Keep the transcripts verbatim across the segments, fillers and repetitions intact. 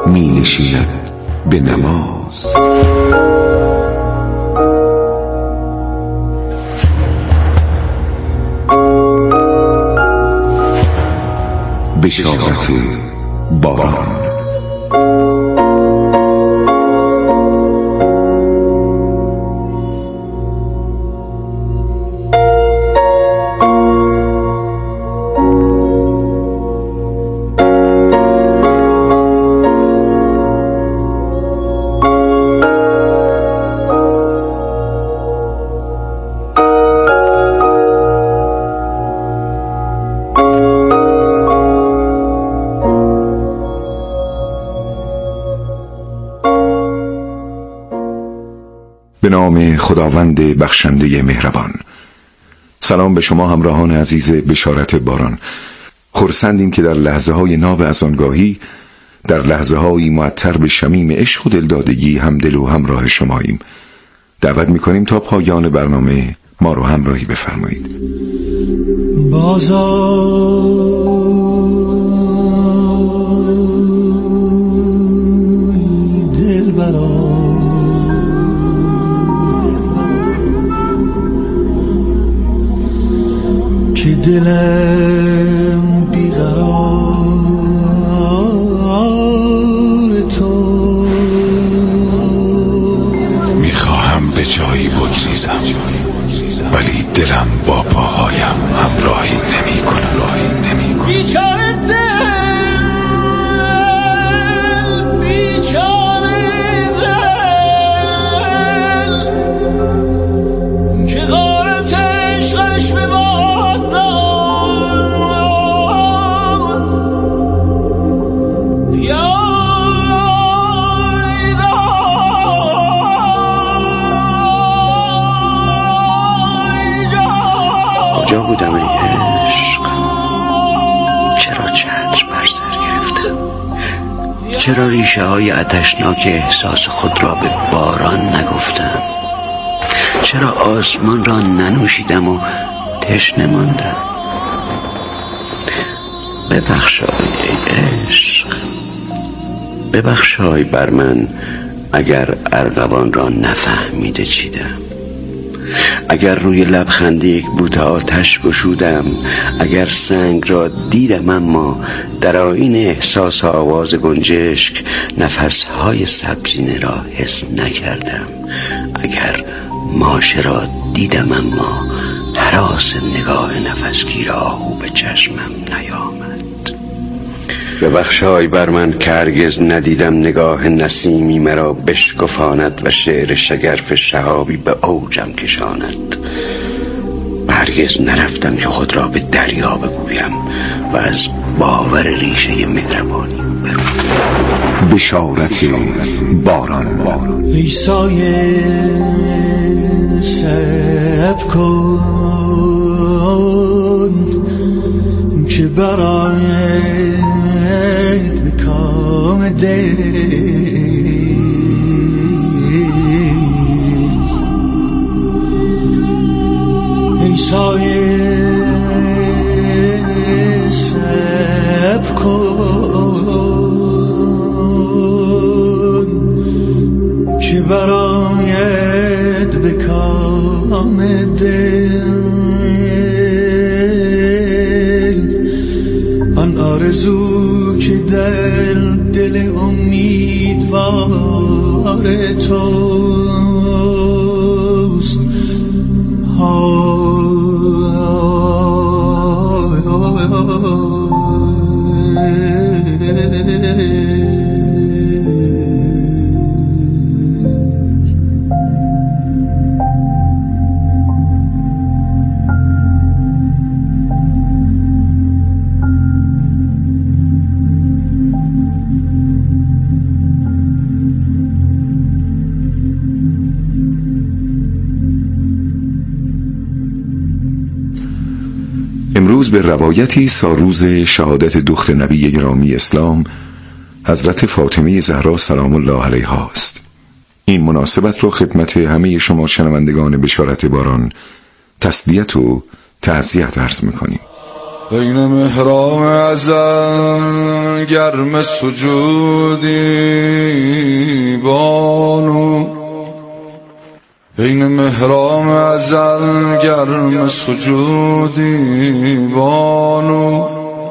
می نشیند به نماز. بشارت باران. به نام خداوند بخشنده مهربان. سلام به شما همراهان عزیز بشارت باران. خرسندیم که در لحظه های ناب از آنگاهی، در لحظه های معطر به شمیم عشق و دلدادگی همدل و همراه شماییم. دعوت میکنیم تا پایان برنامه ما رو همراهی بفرمایید. بازار دل برا که دلم بیقرار تو، میخواهم به جایی بگریزم ولی دلم با پاهایم همراهی نمی کنم. راهی نمی کنم. بیچاره دل، بیچاره دل که غارت عشقش به باد داد. یا کجا بودم ای عشق؟ چرا چتر بر سر گرفتم؟ چرا ریشه های آتشناک احساس خود را به باران نگفتم؟ چرا آسمان را ننوشیدم و تشنه ماندم؟ ببخشای ای عشق، ببخشای بر من اگر ارغوان را نفهمیده چیدم، اگر روی لبخندی یک بوته آتش گشودم، اگر سنگ را دیدم اما در آیین احساس آواز گنجشک نفسهای سبزینه را حس نکردم، اگر ماشه را دیدم اما هراس نگاه نفسگیر آهو به چشمم نیامد. ببخشای بر من که هرگز ندیدم نگاه نسیمی مرا بشکفاند و شعر شگرف شهابی به اوجم کشاند، و هرگز نرفتم که خود را به دریا بگویم و از باور ریشه مهربانی برم. بشارت باران. ای سایه صبر کن که برای به کام دل، ای سایه صبر کن که برایت به کام دل، آن آرزو که در دل امیدوار توست. امروز به روایتی ساروز شهادت دختر نبی گرامی اسلام حضرت فاطمه زهرا سلام الله علیها است. این مناسبت را خدمت همه شما شنوندگان بشارت باران تسلیت و تعزیت عرض می‌کنیم. بین محراب ازل گرم سجودی بانو، بین محراب ازل گرم سجودی بانو،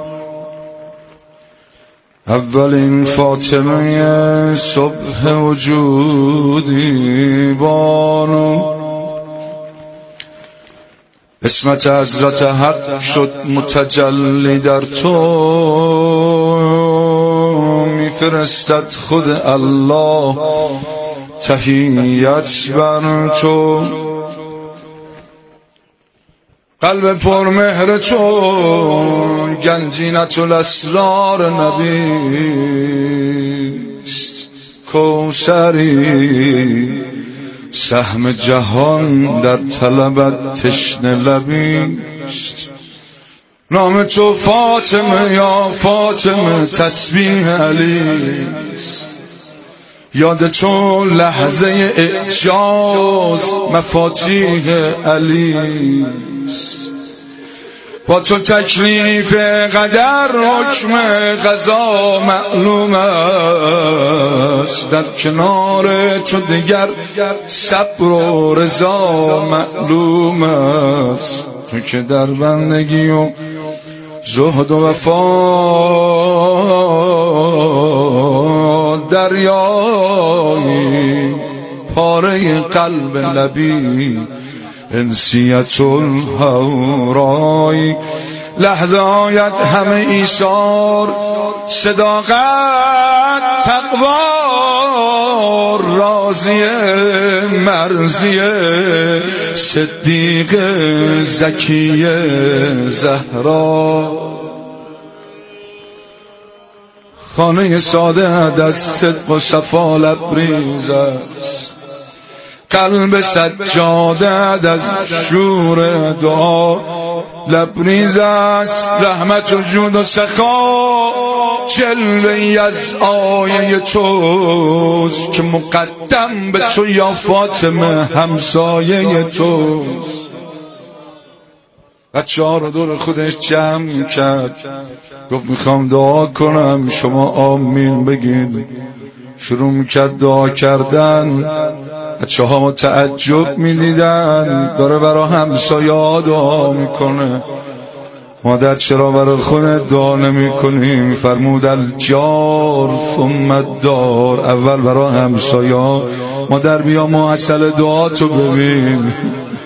اولین فاطمه صبح وجودی بانو، اسمت حضرت حق شد متجلی در تو، میفرستد خود الله تحیت بر تو، قلب پر مهر تو گنجینت الاسرار نبیست، کوثری سهم جهان در طلبت تشنه لبیست، نام تو فاطمه یا فاطمه تسبیح علیست، یاد تو لحظه اعجاز مفاتیح علیست، با تو تکلیف قدر حکم قضا معلوم است، در کنار تو دیگر صبر و رضا معلوم است، تو که در بندگی و زهد و وفا دریایی، پاره قلب نبی انسیت الهورایی، لحظه آید همه ایثار صداقت تقوا راضیه مرضیه صدیق زکیه زهرا، خانه ساده از صدق و صفا لبریز است، قلب سجاده از شور دعا لبریز است، رحمت و جود و سخا جلوه‌ای از آیه توست، که مقدم به تو یا فاطمه همسایه توست. بچه ها رو دور خودش جمع کرد، گفت میخوام دعا کنم شما آمین بگید. شروع میکرد دعا کردن، بچه ها تعجب میدیدن داره برای همسایه دعا میکنه. مادر چرا برای خودت دعا نمی کنی؟ میفرمود الجار ثم الدار، اول برای همسایه. مادر بیا معسل دعا تو ببین.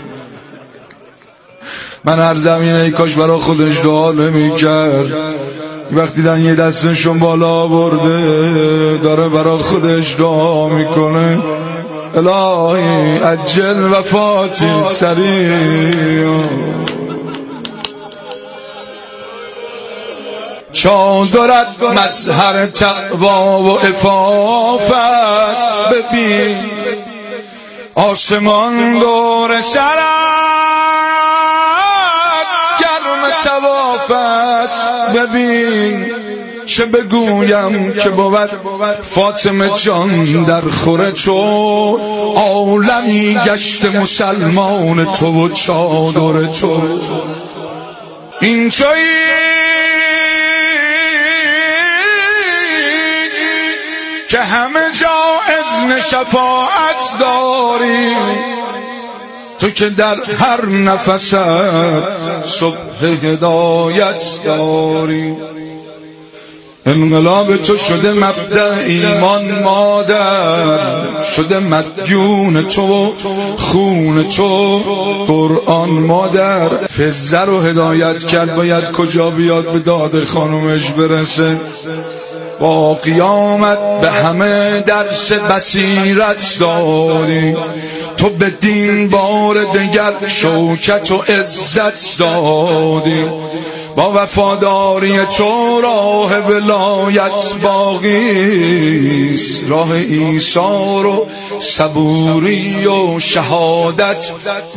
من هر زمینه ای کاش برای خودش دعا نمی کرد. وقتی دیدن یه دستشون بالا برده داره برای خودش دعا میکنه، الهی عجل وفاتی سریع. چادرت مظهر تقوا و عفاف است، ببین آسمان دور سرت گرم طواف است، ببین چه بگویم که بود فاطمه جان در خور تو، عالمی گشت مسلمان تو و چادر تو. این تویی که همه جا اذن شفاعت داری، تو که در هر نفست صبح هدایت داری. انقلاب تو شده مبدأ ایمان مادر، شده مدیون تو خون تو قرآن مادر. فزه رو هدایت کرد، باید کجا بیاد به داد خانومش برسه. با قیامت به همه درس بصیرت دادی، تو به دین بار دگر شوکت و عزت دادی. با وفاداری تو راه ولایت باقیست، راه ایثار و صبوری و شهادت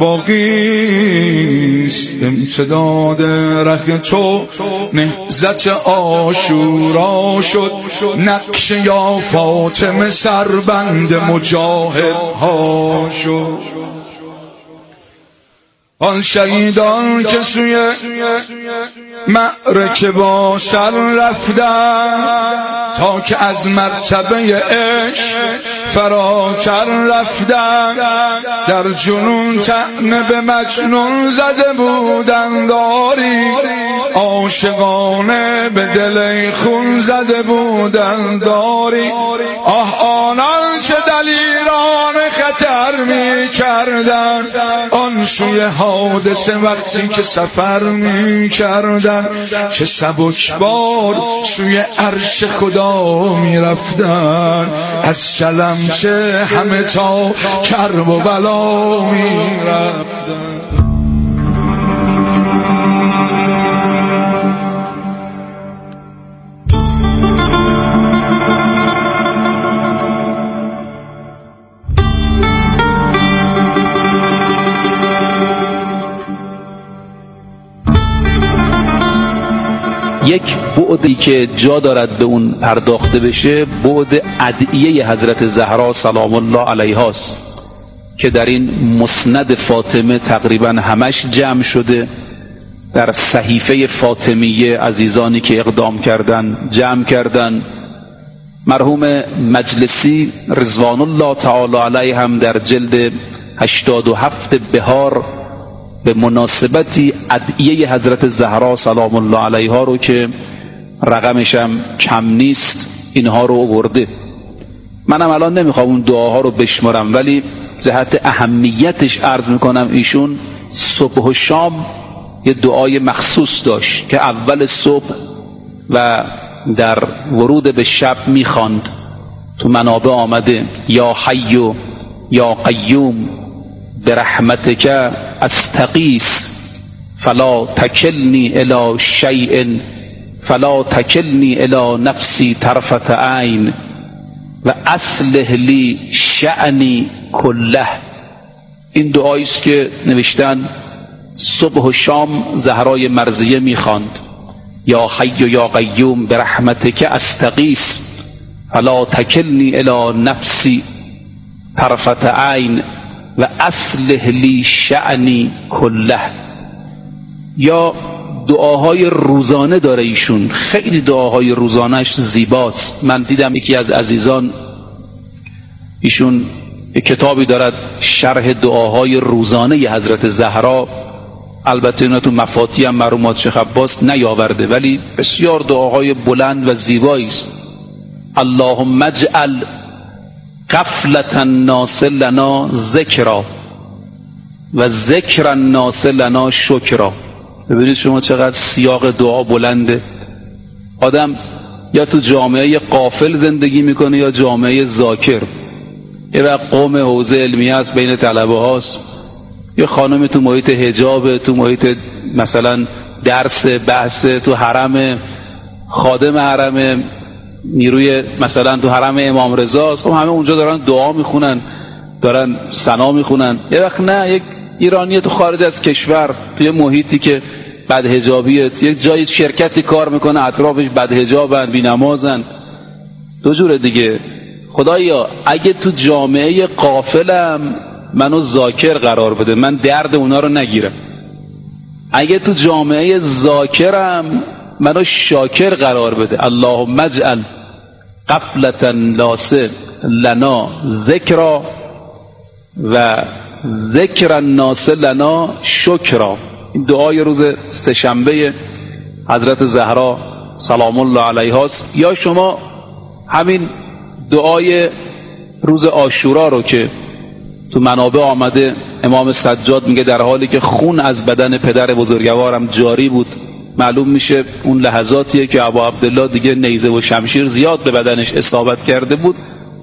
باقیست. امتداد ره تو نهضت عاشورا شد، نقش یا فاطمه سربند مجاهد ها شد. آن شهیدان که سوی معرکه با سر رفتن تا که از مرتبه عشق فراتر رفتن، در جنون طعنه به مجنون زده بودن داری، عاشقانه به دل خون زده بودن داری. آه آنان چه دلیران خطر می کردن آن سوی حادثه وقتی که سفر می کردن، چه سبکبار سوی عرش خدا می رفتن، از چلم چه همه تا کرب و بلا می رفتن. یک بعدی که جا دارد به اون پرداخته بشه بعد ادعیه حضرت زهرا سلام الله علیها است که در این مسند فاطمه تقریبا همش جمع شده، در صحیفه فاطمیه عزیزانی که اقدام کردن جمع کردن. مرحوم مجلسی رضوان الله تعالی علیه هم در جلد هشتاد و هفت بهار به مناسبتی ادعیه حضرت زهرا سلام الله علیها رو که رقمش هم کم نیست اینها رو آورده. منم الان نمیخوام اون دعاها رو بشمارم، ولی جهت اهمیتش عرض میکنم ایشون صبح و شام یه دعای مخصوص داشت که اول صبح و در ورود به شب میخواند. تو منابع آمده یا حی یا قیوم برحمتک استغیث فلا تکلنی الی شیء فلا تکلنی الی نفسی طرفة عین و اصلح لی شأنی کله. این دعایی است که نوشتن صبح و شام زهرای مرضیه میخواند. یا حی یا قیوم برحمتک استغیث فلا تکلنی الی نفسی طرفة عین و اصلح لی شأنی کله. یا دعاهای روزانه داره ایشون، خیلی دعاهای روزانهش زیباست. من دیدم یکی از عزیزان ایشون یک کتابی دارد شرح دعاهای روزانه ی حضرت زهرا، البته اینا تو مفاتی هم مرحوم شیخ عباس نیاورده، ولی بسیار دعاهای بلند و زیبایی است. اللهم اجعل غفلة الناس لنا ذکرا و ذکر الناس لنا شکرا. ببینید شما چقدر سیاق دعا بلنده. آدم یا تو جامعه غافل زندگی میکنه یا جامعه ذاکر. یه وقت قوم حوزه علمیه است بین طلبه هاست، یه خانم تو محیط حجاب، تو محیط مثلا درس بحث، تو حرم خادم حرم نیروی مثلا تو حرم امام رضا است، خب همه اونجا دارن دعا میخونن، دارن ثنا میخونن. یه وقت نه، یک ایرانی تو خارج از کشور توی محیطی که بدحجابیه، یک جای شرکتی کار میکنه اطرافش بدحجابن، بی‌نمازن، دو جوره دیگه. خدایا اگه تو جامعه غافلم منو ذاکر قرار بده، من درد اونا رو نگیرم. اگه تو جامعه ذاکرم منو شاکر قرار بده. اللهم اجعل غفلة الناس لنا ذکرا و ذکر الناس لنا شکرا. این دعای روز سه‌شنبه حضرت زهرا سلام الله علیها است. یا شما همین دعای روز عاشورا رو که تو منابع آمده، امام سجاد میگه در حالی که خون از بدن پدر بزرگوارم جاری بود، معلوم میشه اون لحظاتیه که ابا عبدالله دیگه نیزه و شمشیر زیاد به بدنش اصابت کرده بود.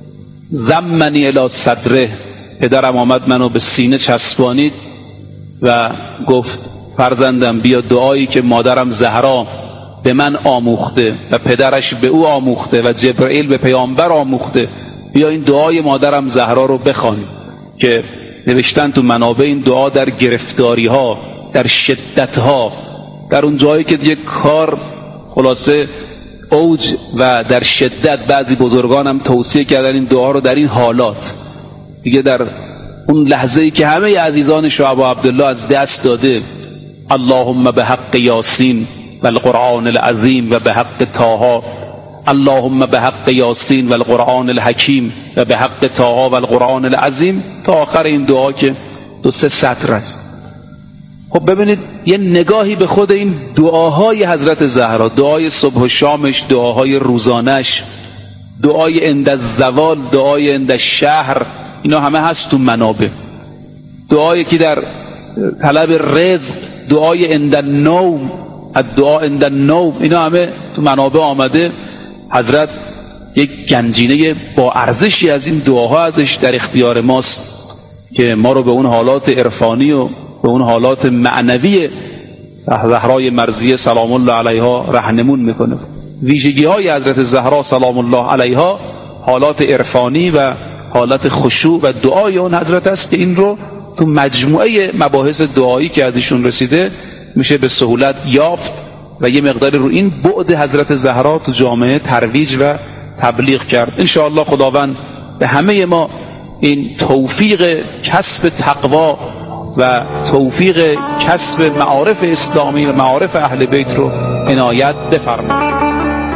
زمنی الی صدره، پدرم آمد منو به سینه چسبانید و گفت فرزندم بیا دعایی که مادرم زهرا به من آموخته و پدرش به او آموخته و جبرئیل به پیامبر آموخته، بیا این دعای مادرم زهرا رو بخوانیم. که نوشتن تو منابع این دعا در گرفتاری ها، در شدت ها، در اون جایی که دیگه کار خلاصه اوج و در شدت، بعضی بزرگان هم توصیه کردن این دعا رو در این حالات دیگه، در اون لحظه‌ای که همه عزیزان شعب عبدالله از دست داده، اللهم به حق یاسین و القرآن العظیم و به حق طه، اللهم به حق یاسین و القرآن الحکیم و به حق طه و القرآن العظیم، تا آخر این دعا که دو سه سطر است. خب ببینید یه نگاهی به خود این دعاهای حضرت زهرا، دعای صبح و شامش، دعاهای روزانش، دعای عند الزوال، دعای عند الشهر، اینا همه هست تو منابع. دعایی که در طلب رزق، دعای عند النوم، الدعا عند النوم، اینا همه تو منابع آمده. حضرت یک گنجینه با ارزشی از این دعاها ازش در اختیار ماست که ما رو به اون حالات عرفانی و به اون حالات معنوی زهرای مرضیه سلام الله علیها راهنمون میکنه. ویژگی های حضرت زهرا سلام الله علیها حالات عرفانی و حالت خشوع و دعای اون حضرت است که این رو تو مجموعه مباحث دعایی که از ایشون رسیده میشه به سهولت یافت و یه مقدار رو این بعد حضرت زهرا تو جامعه ترویج و تبلیغ کرد. انشاءالله خداوند به همه ما این توفیق کسب تقوا و توفیق کسب معارف اسلامی و معارف اهل بیت رو عنایت بفرماید.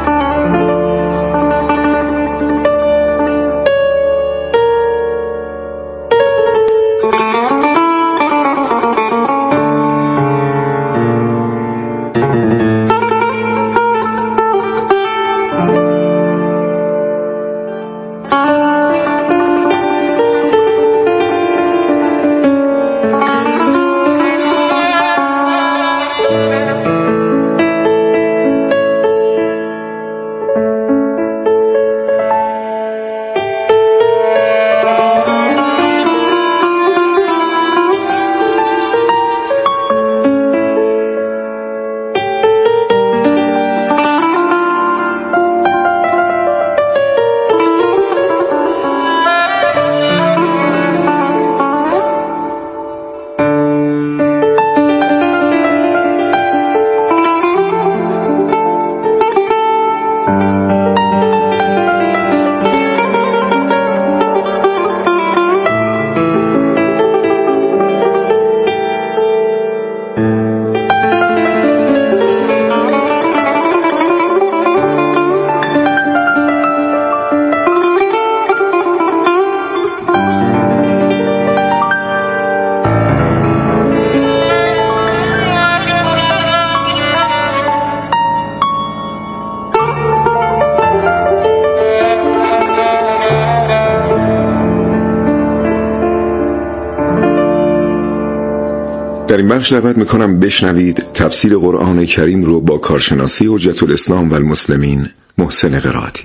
در این بخش دعوت میکنم بشنوید تفسیر قرآن کریم رو با کارشناسی حجت الاسلام و المسلمین محسن قرائتی.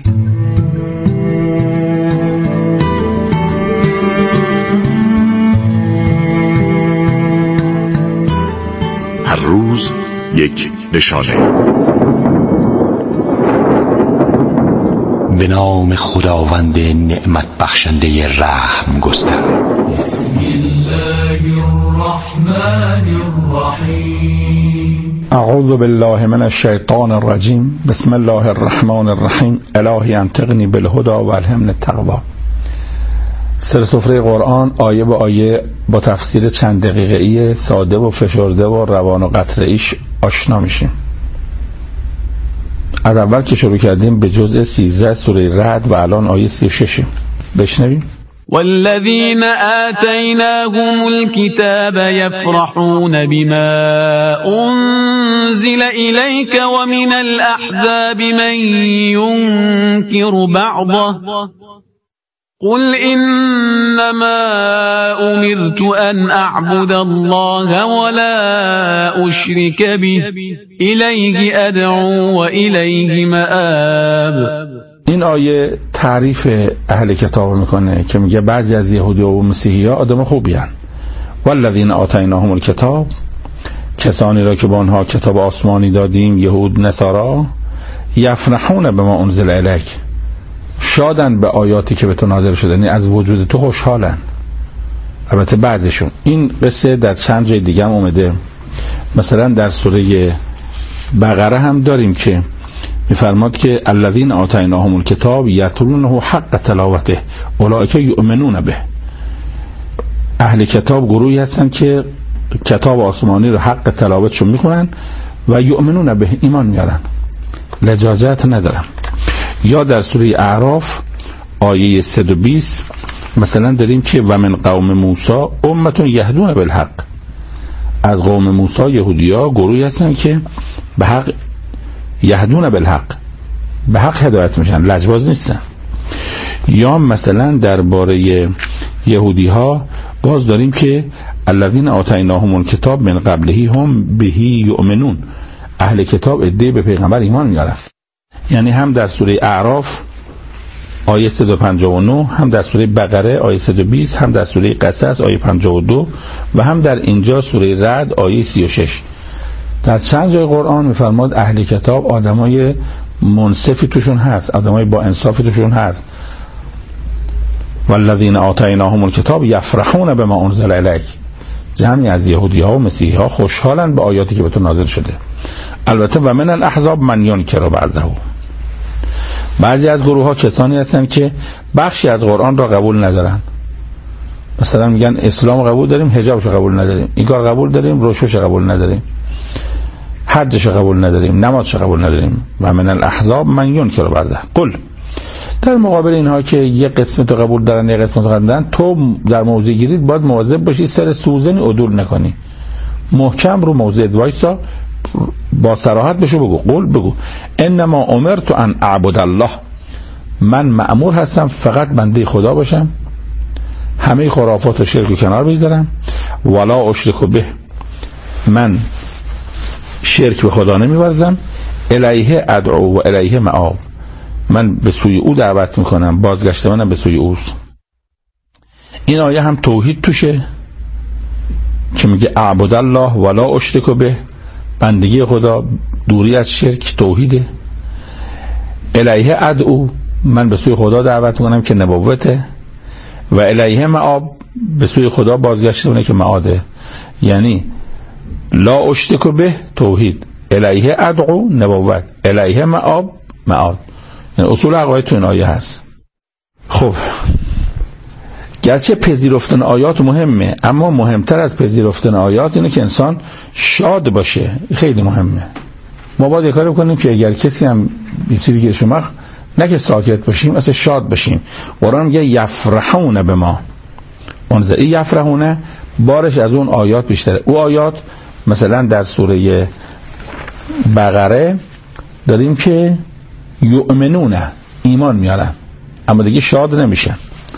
هر روز یک نشانه. به نام خداوند نعمت بخشنده رحم گستر. بسم الله الرحمن الرحیم. اعوذ بالله من الشیطان الرجیم. بسم الله الرحمن الرحیم. الهی انطقنی بالهدى و الهمنی التقوی. سر سفره قرآن آیه به آیه با تفسیر چند دقیقه‌ای ساده و فشرده و روان و قطره‌ایش آشنا میشیم. از اول که شروع کردیم به جزء سیزده سوره رعد و الان آیه سی و شش بشنویم. والذين آتيناهم الكتاب يفرحون بما أنزل إليك ومن الأحزاب من ينكر بعضه قل إنما أمرت أن أعبد الله ولا أشرك به إليه أدعو وإليه مآب. این آیه تعریف اهل کتاب میکنه که میگه بعضی از یهودی و مسیحی ها آدم خوبی هن. والذین آتیناهم الکتاب، کسانی را که با آنها کتاب آسمانی دادیم، یهود نصارا، یفرحون به ما انزل الیک، شادن به آیاتی که به تو نازل شده، یعنی از وجود تو خوشحالن. البته بعضشون. این قصه در چند جای دیگه هم اومده، مثلا در سوره بقره هم داریم که میفرماد که الذین آتیناهم الکتاب یتلونه حق تلاوته اولئک یؤمنون به. اهل کتاب گروهی هستن که کتاب آسمانی رو حق تلاوتشون میخونن و یؤمنون به، ایمان میارن، لجاجت ندارن. یا در سوره اعراف آیه صد و بیست مثلا داریم که و من قوم موسی امة یهدون بالحق، از قوم موسی یهودیا گروهی هستن که به حق، یهدون بالحق، به حق هدایت میشن، لجباز نیستن. یا مثلا درباره یهودی ها باز داریم که الذین آتیناهم الکتاب من قبله هم به یؤمنون، اهل کتاب عده به پیغمبر ایمان میارن. یعنی هم در سوره اعراف آیه صد و پنجاه و نه، هم در سوره بقره آیه صد و بیست، هم در سوره قصص آیه پنجاه و دو و هم در اینجا سوره رعد آیه سی و شش. در چند جای قرآن میفرماد اهل کتاب آدمای منصفی توشون هست، آدمای با انصافی توشون هست. والذین آتیناهم الکتاب یفرحون بما انزل الیک، جمعی از یهودی ها و مسیحی ها خوشحالن به آیاتی که به تو نازل شده. البته و من الاحزاب من ینکر بعضه، بعضی از گروه ها کسانی هستن که بخشی از قرآن را قبول ندارن، مثلا میگن اسلام قبول داریم حجابش قبول نداریم، این کار قبول داریم روشش قبول نداریم، حجش قبول نداریم، نمازش قبول نداریم. و من الاحزاب من ینکر بعضه. قل، در مقابل اینها که یه قسمت رو قبول دارن یه قسمت رو قبول دارن، تو در موضع گیرید باید مواظب باشی سر سوزنی عدول نکنی، محکم رو موضع وایسا، با صراحت بشو بگو، قول بگو انما امرت ان اعبد الله، من مأمور هستم فقط بنده خدا باشم، همه خرافات و شرک کنار بگذارم، ولا اشرک به، من شرک به خدا نمی‌ورزم، الیه ادعو و الیه مآب، من به سوی او دعوت میکنم، بازگشت منم به سوی اوست. این آیه هم توحید توشه که میگه اعبد الله ولا اشرک به، بندگی خدا، دوری از شرک، توحیده. الیه ادعو، من به سوی خدا دعوت میکنم که نبوته، و الیه مآب، به سوی خدا بازگشت منه که معاده. یعنی لا اشرک به توحید، الیه ادعو نبوت، الیه مآب معاد. یعنی اصول عقاید تو این آیه هست. خب گرچه پذیرفتن آیات مهمه، اما مهمتر از پذیرفتن آیات اینه که انسان شاد باشه، خیلی مهمه. ما باید کاری بکنیم که اگر کسی هم یه چیزی که شما نه که ساکت باشیم، اصلا شاد باشیم. قرآن میگه یفرحون به ما منذ یفرحونه، بارش از اون آیات بیشتره. او آیات مثلا در سوره بقره داریم که یؤمنون، ایمان میارن اما دیگه شاد نمیشن.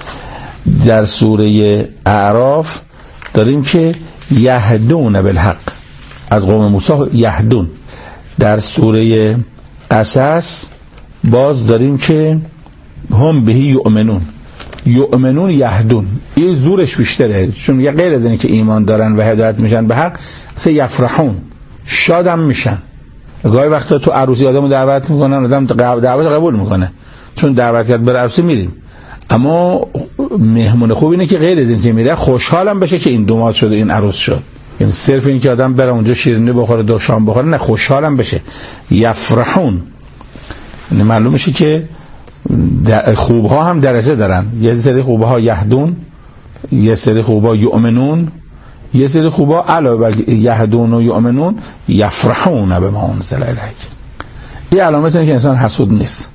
در سوره اعراف داریم که یهدون بالحق، از قوم موسی یهدون. در سوره قصص باز داریم که هم بهی یؤمنون، یؤمنون یهدون، این زورش بیشتره، چون یه غیر از اینه که ایمان دارن و هدایت میشن به حق، سه یفرحون، شادم میشن. گاهی وقتا تو عروسی آدمو دعوت میکنن، آدم دعوت قبول میکنه، چون دعوت کرد بر عروسی میریم، اما مهمون خوب اینه که غیر از این که میره خوشحالم بشه که این دومات شده، این عروس شد. یعنی صرف این که آدم بره اونجا شیرینی بخوره دو شام بخوره نه، خوشحالم بشه. یفرحون یعنی معلوم میشه که خوبها هم درجه دارن، یه سری خوبها یهدون، یه سری خوبها یؤمنون، یه سری خوبها علاوه بر یهدون و یؤمنون یفرحون به ما انزل الیک. این علامت اینه که انسان حسود نیست.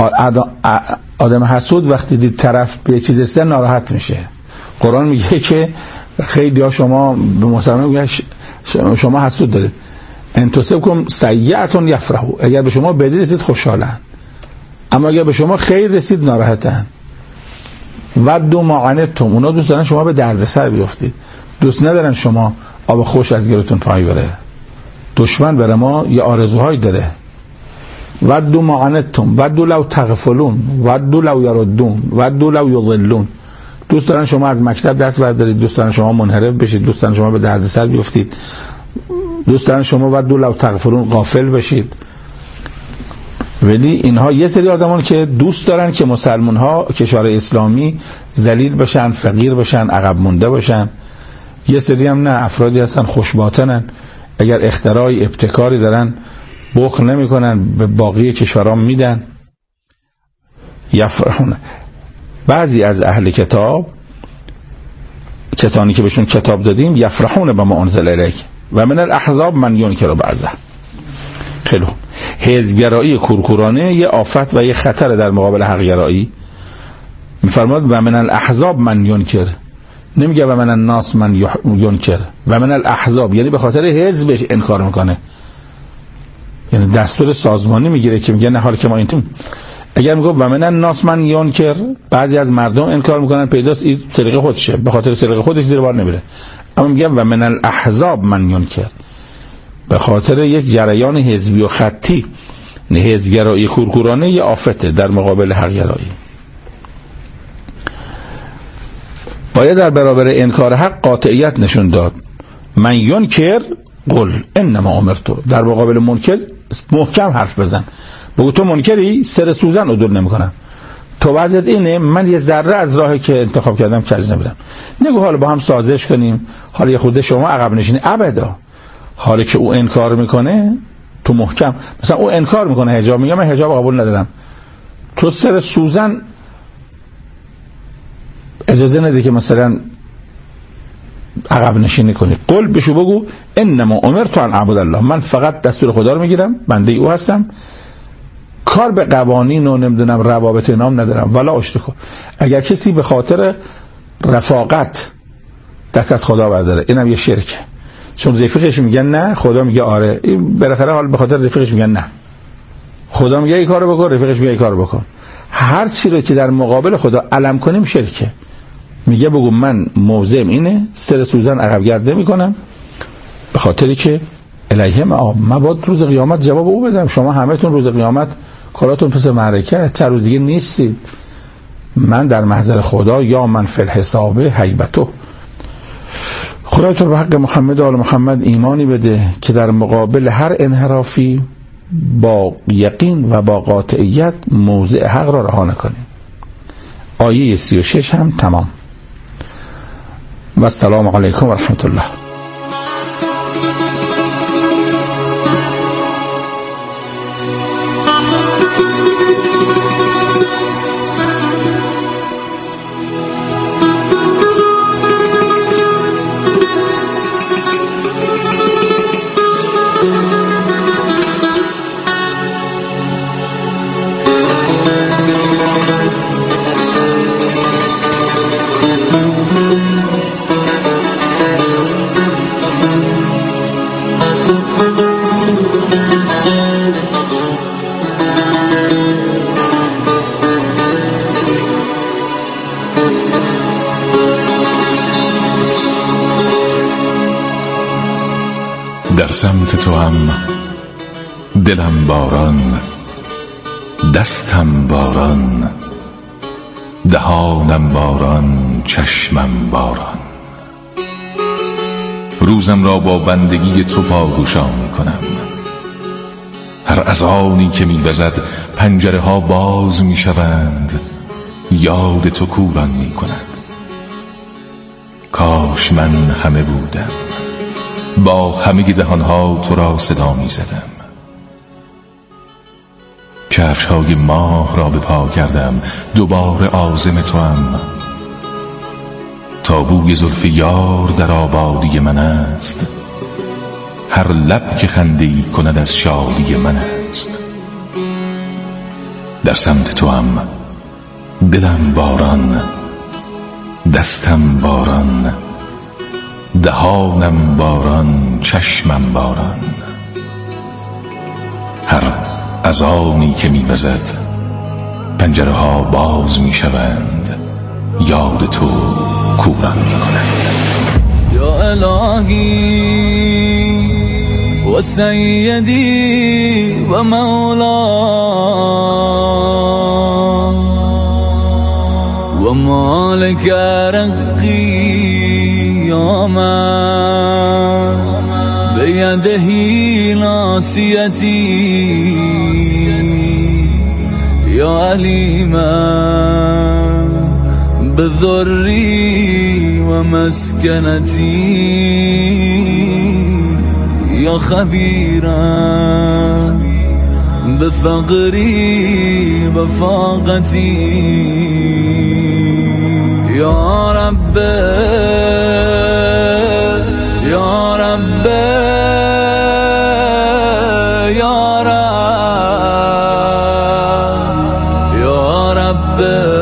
آدم حسود وقتی دید طرف به چیز رسیده ناراحت میشه. قرآن میگه که خیلی ها شما به مسلمان میگه شما حسود دارید، ان تصبکم سیئة یفرحوا، اگر به شما بدی رسید خوشحالن، اما اگر به شما خیر رسید ناراحتن. ودوا ما عنتم، اونا دوست دارن شما به دردسر بیفتید، دوست ندارن شما آب خوش از گلوتون پایین بره. دشمن برای ما یه آرزوهایی داره. ودوا ما عنتم ودوا لو تغفلون ودوا لو یردون ودوا لو یضلون، دوست دارن شما از مکتب دست بردارید، دوست دارن شما منحرف بشید، دوست دارن شما به دردسر بیفتید، دوست دارن شما ودوا لو تغفلون غافل بشید. ولی اینها یه سری آدمان که دوست دارن که مسلمان ها کشور اسلامی ذلیل بشن، فقیر بشن، عقب مونده بشن. یه سری هم نه، افرادی هستن خوشباطنن، اگر اختراعی ابتکاری دارن بخل نمی کنن، به باقی کشورها میدن. یفرحون. بعضی از اهل کتاب کسانی که بهشون کتاب دادیم یفرحون بما انزل الیک و من الاحزاب من ینکر بعضه. خیلی خوب. حزبگرایی کورکورانه یه آفت و یه خطر در مقابل حقگرایی. میفرماد و من الاحزاب من ینکر، نمیگه و من الناس من ینکر، و من الاحزاب یعنی به خاطر حزبش انکار میکنه، یعنی دستور سازمانی میگیره که میگه نه حال که ما این تیم. اگر میگه و من الناس من ینکر، بعضی از مردم انکار میکنن، پیداست این سلیقه خودشه، به خاطر سلیقه خودش زیر بار نمیره. اما میگه و من الاحزاب من ینکر، به خاطر یک جریان حزبی و خطی، حزبگرایی کورکورانه یه آفته در مقابل حقگرایی. باید در برابر انکار حق قاطعیت نشون داد. من ینکر قل انما امرتو، در مقابل منکر محکم حرف بزن، بگو تو منکری، سر سوزن عدول نمیکنم، تو وضعیت اینه، من یه ذره از راهی که انتخاب کردم کج نمیرم. نگو حالا با هم سازش کنیم، حالا یه خود شما عقب نشینی، ابدا. حالا که او انکار میکنه تو محکم، مثلا او انکار میکنه حجاب، میگه من حجاب قبول ندارم، تو سر سوزن اجازه نده که مثلا عقب نشینی کنی. قل بشو بگو انما امرت ان اعبد الله، من فقط دستور خدا رو میگیرم، بنده او هستم، کار به قوانین و نمیدونم روابط نام ندارم. ولا اشتکو، اگر کسی به خاطر رفاقت دست از خدا برداره، اینم یه شرکه، چون رفیقش میگن نه، خدا میگه آره، این بالاخره حال به خاطر رفیقش میگن نه، خدا میگه این کارو بکن، رفیقش میگه این کارو بکن. هر چی رو که در مقابل خدا علم کنیم شرکه. میگه بگو من موضعم اینه، سر سوزن عقب گرد نمی‌کنم، به خاطری که الیه مآب، من باید روز قیامت جواب او بدم. شما همه‌تون روز قیامت کاراتون پس معرکه، چند روز دیگه نیستید، من در محضر خدا یا من فی الحساب هیبتو. خدای تو به حق محمد و آل محمد ایمانی بده که در مقابل هر انحرافی با یقین و با قاطعیت موضع حق را رها نکنیم. آیه سی و شش هم تمام. و السلام علیکم و رحمت الله. در سمت تو هم دلم باران، دستم باران، دهانم باران، چشمم باران. روزم را با بندگی تو پاگوشان کنم. هر اذانی که می‌وزد پنجره ها باز می‌شوند، یاد تو کوران می‌کند. کاش من همه بودم، با همه دهانها تو را صدا می زدم. کفش های ماه را به پا کردم، دوباره عازم تو هم. تا بوی زلف یار در آبادی من است، هر لب که خنده‌ای کند از شادی من است. در سمت تو هم دلم باران، دستم باران، دهانم باران، چشمم باران. هر اذانی که می‌وزد پنجره ها باز می‌شوند، یاد تو کوران می‌کنند. یا الهی و سیدی و مولا و مالک رقی یا من بیده ناصیتی یا علیما بذری و مسکنتی یا خبیرا بفقری و فاقتی یا رب